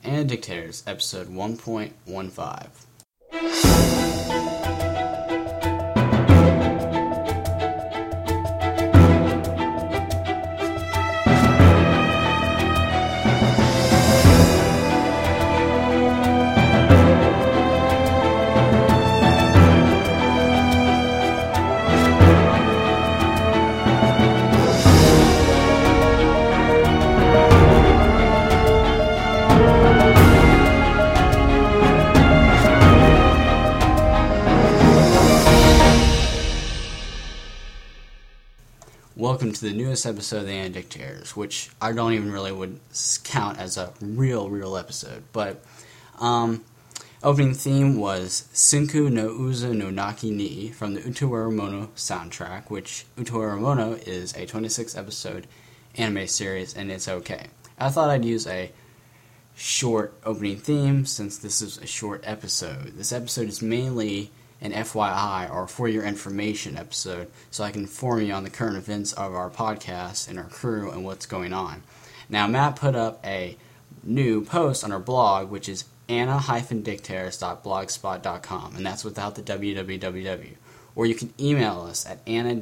and Dictators, episode 1.15. Welcome to the newest episode of the Anadictators, which I don't even really would count as a real episode. But opening theme was Senku no Uza no Naki ni from the Utoramono soundtrack, which Utoramono is a 26-episode anime series, and it's okay. I thought I'd use a short opening theme since this is a short episode. This episode is mainly an FYI, or for your information episode, so I can inform you on the current events of our podcast and our crew and what's going on. Now, Matt put up a new post on our blog, which is anna-dictators.blogspot.com, and that's without the www. Or you can email us at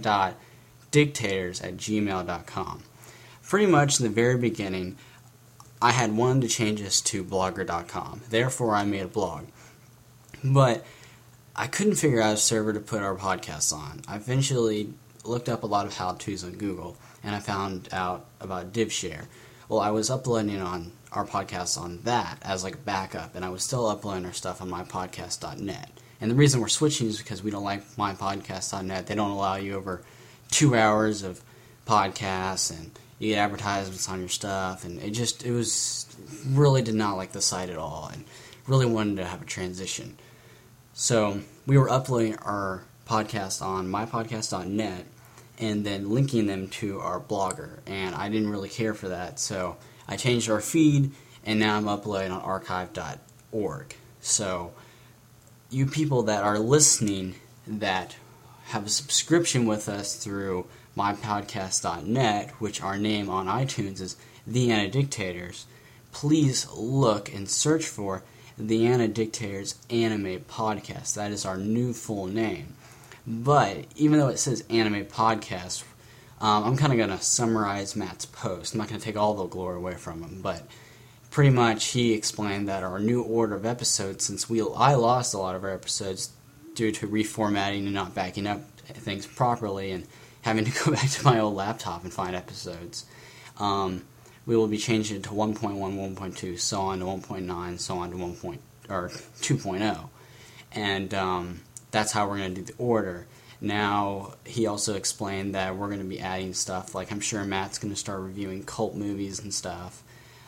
anna.dictators@gmail.com. Pretty much in the very beginning, I had wanted to change this to blogger.com. Therefore, I made a blog. But I couldn't figure out a server to put our podcasts on. I eventually looked up a lot of how-tos on Google, and I found out about DivShare. Well, I was uploading on our podcasts on that as like a backup, and I was still uploading our stuff on mypodcast.net. And the reason we're switching is because we don't like mypodcast.net. They don't allow you over 2 hours of podcasts, and you get advertisements on your stuff, and it was really did not like the site at all, and really wanted to have a transition. So we were uploading our podcast on mypodcast.net and then linking them to our blogger, and I didn't really care for that, so I changed our feed, and now I'm uploading on archive.org. So you people that are listening that have a subscription with us through mypodcast.net, which our name on iTunes is The Anadictators, please look and search for the Anadictators Anime Podcast. That is our new full name. But even though it says Anime Podcast, I'm kind of going to summarize Matt's post. I'm not going to take all the glory away from him, but pretty much he explained that our new order of episodes, since I lost a lot of our episodes due to reformatting and not backing up things properly and having to go back to my old laptop and find episodes, we will be changing it to 1.1, 1.2, so on to 1.9, so on to 2.0. And that's how we're going to do the order. Now, he also explained that we're going to be adding stuff, like I'm sure Matt's going to start reviewing cult movies and stuff.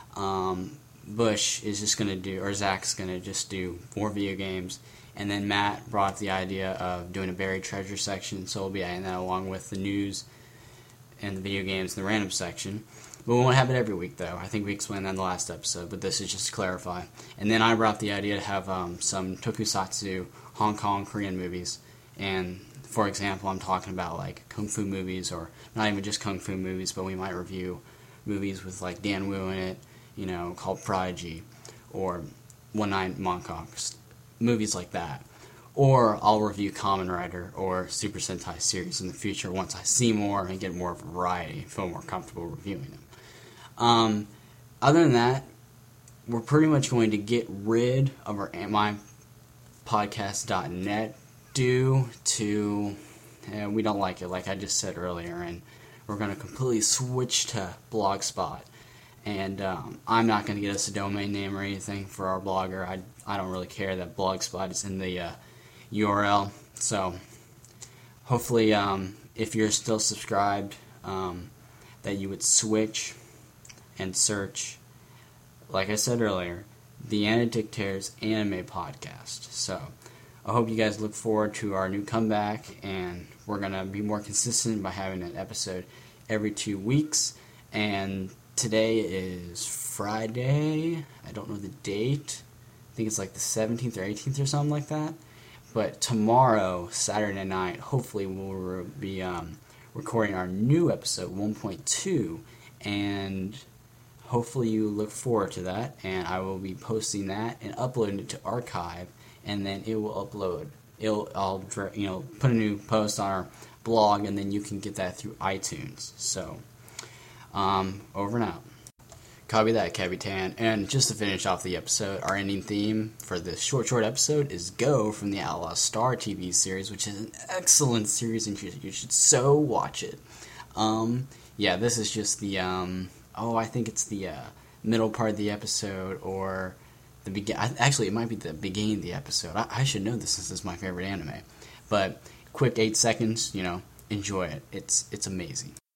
Bush is just going to do, or Zach's going to just do more video games. And then Matt brought up the idea of doing a buried treasure section, so we'll be adding that along with the news and the video games in the random section. But we won't have it every week, though. I think we explained that in the last episode, but this is just to clarify. And then I brought up the idea to have some tokusatsu, Hong Kong, Korean movies. And, for example, I'm talking about, like, kung fu movies, or not even just kung fu movies, but we might review movies with, like, Dan Wu in it, called Prodigy, or One Night in Bangkok, movies like that. Or I'll review Kamen Rider or Super Sentai series in the future once I see more and get more variety, feel more comfortable reviewing them. Other than that, we're pretty much going to get rid of our mypodcast.net due to we don't like it, like I just said earlier, and we're going to completely switch to Blogspot. And I'm not going to get us a domain name or anything for our blogger. I don't really care that Blogspot is in the URL. So hopefully, if you're still subscribed, that you would switch and search, like I said earlier, the Anadictators Anime Podcast. So I hope you guys look forward to our new comeback, and we're going to be more consistent by having an episode every 2 weeks. And today is Friday. I don't know the date. I think it's like the 17th or 18th or something like that. But tomorrow, Saturday night, hopefully we'll be recording our new episode 1.2, and hopefully you look forward to that, and I will be posting that and uploading it to Archive, and then it will upload. I'll put a new post on our blog, and then you can get that through iTunes. So, over and out. Copy that, Capitan. And just to finish off the episode, our ending theme for this short episode is Go from the Outlaw Star TV series, which is an excellent series, and you should so watch it. This is just the, I think it's the middle part of the episode, or the actually, it might be the beginning of the episode. I should know this since it's my favorite anime. But quick 8 seconds, enjoy it. It's amazing.